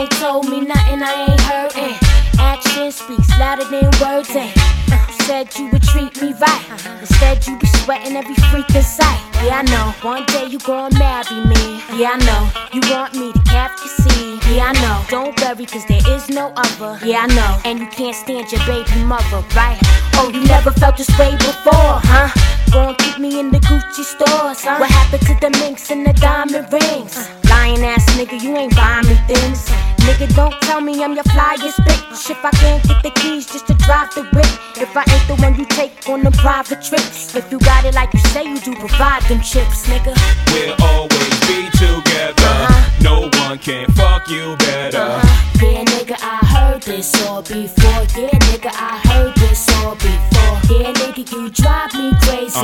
ain't told me nothing I ain't heard. Action speaks louder than words. You said you would treat me right. Instead you be sweating every freaking sight. Yeah, I know, one day you gon' marry me. Yeah, I know, you want me to cap your seed. Yeah, I know, don't worry cause there is no other. Yeah, I know, and you can't stand your baby mother, right? Oh, you never felt this way before, huh? Gon' keep me in the Gucci stores, huh? What happened to the minks and the diamond rings? Lying ass nigga, you ain't buying me things. Nigga, don't tell me I'm your flyest bitch. If I can't get the keys just to drive the whip. If I ain't the one you take on them private trips. If you got it like you say you do, provide them chips, nigga. We'll always be together. No one can fuck you better. Yeah, nigga, I heard this all before. Yeah, nigga, I heard this all before. Yeah, nigga, you drive me crazy.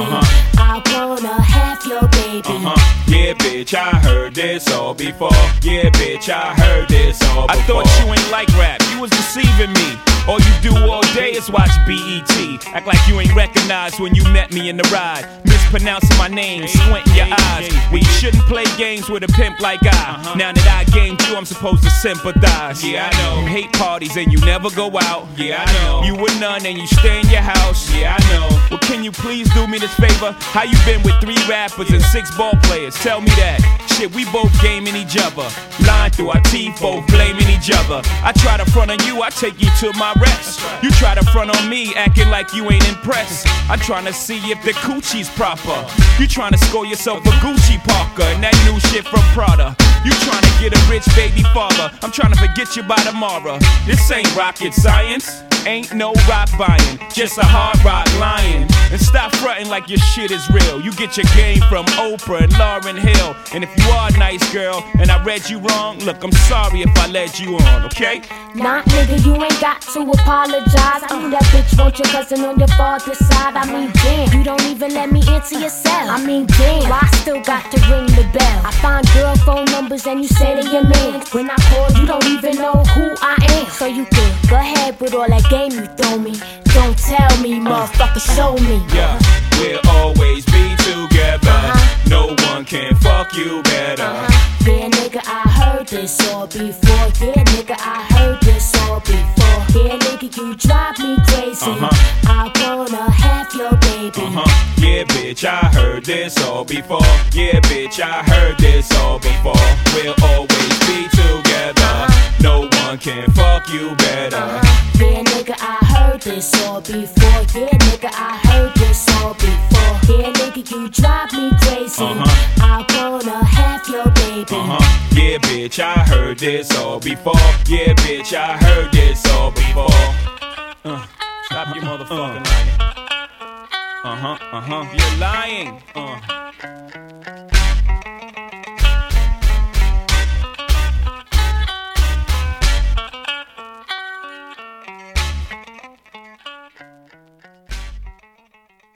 I wanna have your baby. Yeah, bitch, I heard this all before. Yeah, bitch, I heard this all before. I thought you ain't like rap, you was deceiving me. All you do all day is watch BET. Act like you ain't recognized when you met me in the ride. Mispronouncing my name, squinting your eyes. We shouldn't play games with a pimp like I. Now that I gamed you, I'm supposed to sympathize. Yeah, I know. You hate parties and you never go out. Yeah, I know. You a nun and you stay in your house. Yeah, I know. Well, can you please do me this favor? How you been with 3 rappers and 6 ball players? Tell me that. Shit, we both gaming each other. Lying through our teeth, both blaming each other. I try to front on you, I take you to my rest. You try to front on me, acting like you ain't impressed. I'm trying to see if the coochie's proper. You trying to score yourself a Gucci Parker and that new shit from Prada. You trying to get a rich baby father. I'm trying to forget you by tomorrow. This ain't rocket science. Ain't no rock buying, just a hard rock lying. And stop fronting like your shit is real. You get your game from Oprah and Lauryn Hill. And if you are a nice girl and I read you wrong, look, I'm sorry if I led you on, okay? Nah, nigga, you ain't got to apologize. I mean, that bitch want your cousin on your father's side. I mean, damn, you don't even let me answer your cell. I mean, damn, I still got to ring the bell. I find girl phone numbers and you say they your man. When I call, you don't even know who I am. So you can go ahead with all that game you throw me. Don't tell me, motherfucker, show me. Yeah, we'll always be together. No one can fuck you better. Yeah, nigga, I heard this all before. Yeah, nigga, I heard this all before. Yeah, nigga, you drive me crazy. I wanna have your baby. Yeah, bitch, I heard this all before. Yeah, bitch, I heard this all before. We'll always be together. No one can fuck you better. Yeah, nigga, I heard this all before. Yeah, nigga, I heard this all before. Yeah, nigga, you drive me crazy. I wanna have your baby. Yeah, bitch, I heard this all before. Yeah, bitch, I heard this all before. Stop your motherfucking lying. You're lying.